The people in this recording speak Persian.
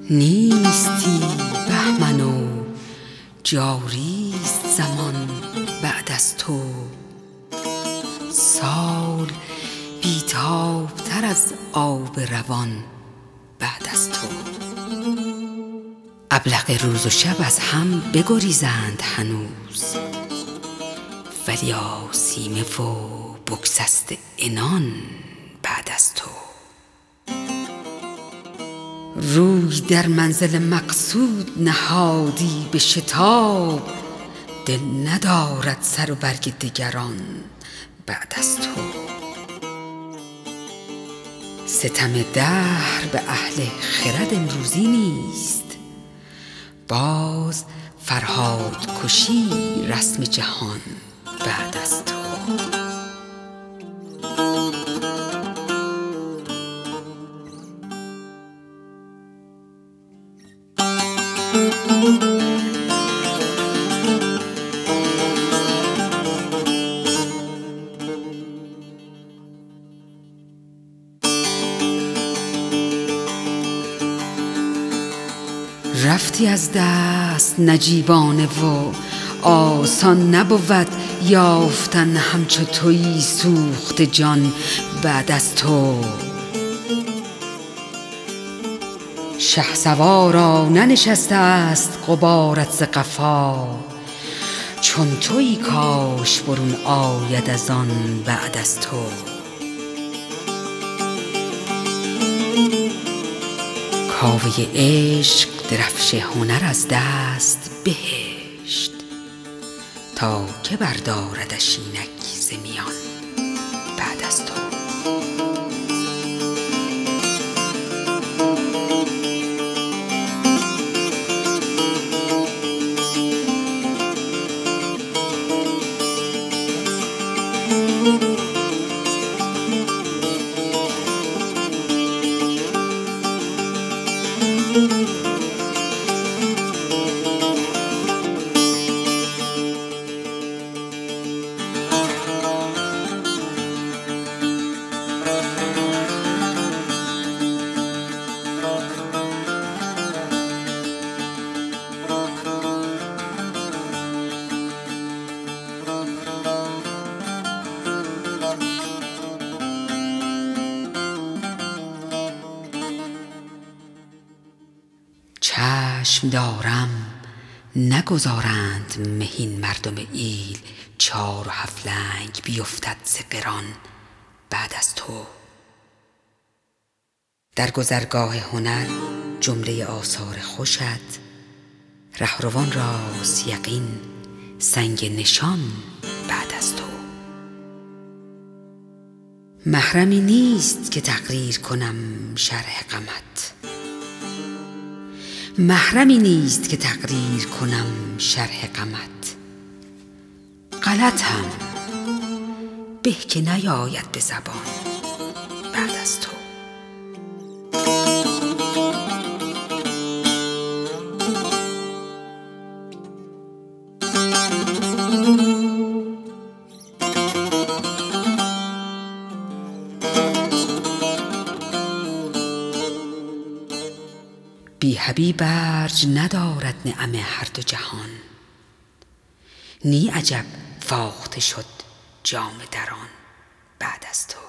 نیستی بهمن و جاریست زمان بعد از تو، سال بیتاب‌تر از آب روان بعد از تو. ابلق روز و شب از هم بگریزند هنوز، ولی آسیمه و بگسسته عنان بعد از تو. روی در منزل مقصود نهادی به شتاب، دل ندارد سر و برگ دگران بعد از تو. ستم دهر به اهل خرد امروزی نیست، باز فرهاد کشی رسم جهان بعد از تو. رفتی از دست نجیبانه و آسان نبود یافتن همچو تویی سوخته جان بعد از تو. شهسوارا ننشسته است غبارت ز قفا، چون تویی کاش برون آید از آن بعد از تو. کاوه عشق درفش هنر از دست بهشت، تا که برداردش اینک ز میان بعد از تو. چشم دارم نگذارند مهین مردم ایل، 4 و 7 لنگ بیفتد ز قران بعد از تو. در گذرگاه هنر جمله آثار خوشت، رهروان راست یقین سنگ نشان بعد از تو. محرمی نیست که تقریر کنم شرح غمت، محرمی نیست که تقریر کنم شرح غمت. غلطم به که نیاید به زبان بعد از تو. بی حبیب ارج ندارد نعم هر دو جهان، نی عجب فاخته شد جام در آن بعد از تو.